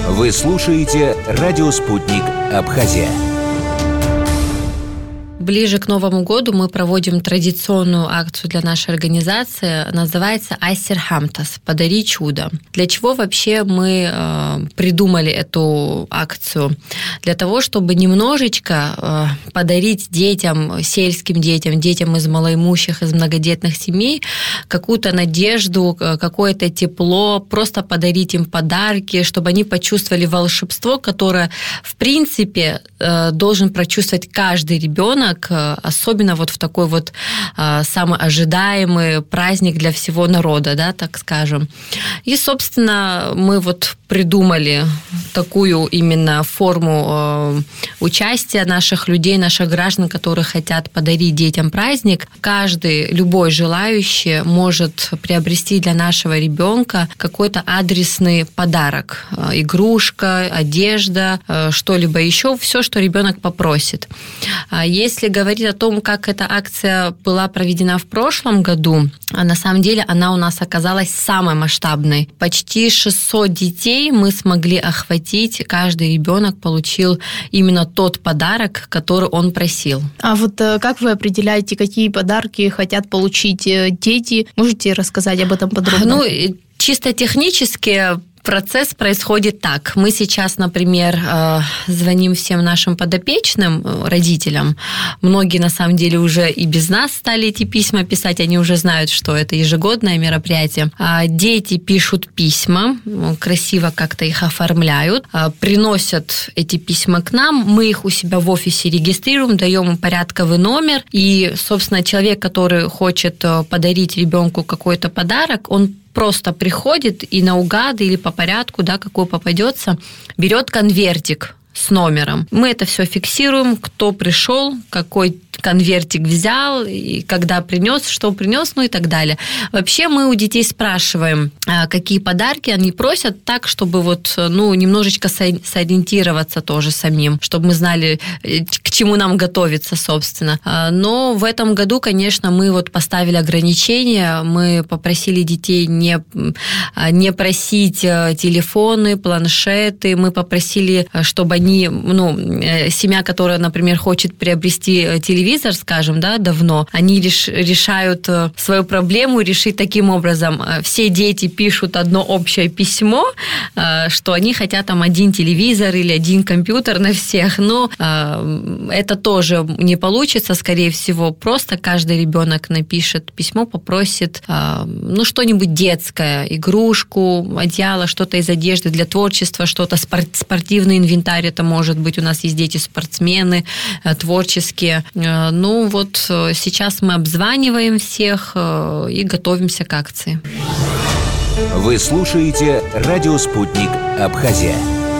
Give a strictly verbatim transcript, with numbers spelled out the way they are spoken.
Вы слушаете «Радио Спутник. Абхазия». Ближе к Новому году мы проводим традиционную акцию для нашей организации, называется «Айсер Хамтас» – «Подари чудо». Для чего вообще мы э, придумали эту акцию? Для того, чтобы немножечко э, подарить детям, сельским детям, детям из малоимущих, из многодетных семей какую-то надежду, какое-то тепло, просто подарить им подарки, чтобы они почувствовали волшебство, которое, в принципе, э, должен прочувствовать каждый ребенок, особенно вот в такой вот а, самый ожидаемый праздник для всего народа, да, так скажем. И, собственно, мы вот придумали такую именно форму э, участия наших людей, наших граждан, которые хотят подарить детям праздник. Каждый, любой желающий может приобрести для нашего ребенка какой-то адресный подарок. Игрушка, одежда, э, что-либо еще, все, что ребенок попросит. Если говорить о том, как эта акция была проведена в прошлом году, на самом деле она у нас оказалась самой масштабной. Почти шестьсот детей мы смогли охватить, каждый ребенок получил именно тот подарок, который он просил. А вот как вы определяете, какие подарки хотят получить дети? Можете рассказать об этом подробно? Ну, чисто технически процесс происходит так. Мы сейчас, например, звоним всем нашим подопечным, родителям. Многие, на самом деле, уже и без нас стали эти письма писать. Они уже знают, что это ежегодное мероприятие. Дети пишут письма, красиво как-то их оформляют, приносят эти письма к нам. Мы их у себя в офисе регистрируем, даем им порядковый номер. И, собственно, человек, который хочет подарить ребенку какой-то подарок, он просто приходит и наугад или по порядку, да, какой попадется, берет конвертик с номером. Мы это все фиксируем, кто пришел, какой конвертик взял, и когда принес, что принес, ну и так далее. Вообще мы у детей спрашиваем, какие подарки они просят, так, чтобы вот, ну, немножечко сориентироваться тоже самим, чтобы мы знали, к чему нам готовиться, собственно. Но в этом году, конечно, мы вот поставили ограничения, мы попросили детей не, не просить телефоны, планшеты, мы попросили, чтобы они, ну, семья, которая, например, хочет приобрести телевизор, скажем, да, давно, они реш, решают свою проблему решить таким образом. Все дети пишут одно общее письмо, что они хотят там один телевизор или один компьютер на всех, но это тоже не получится, скорее всего, просто каждый ребенок напишет письмо, попросит, ну, что-нибудь детское, игрушку, одеяло, что-то из одежды для творчества, что-то, спортивный инвентарь, это может быть, у нас есть дети-спортсмены, творческие. Ну вот сейчас мы обзваниваем всех и готовимся к акции. Вы слушаете «Радио Спутник. Абхазия».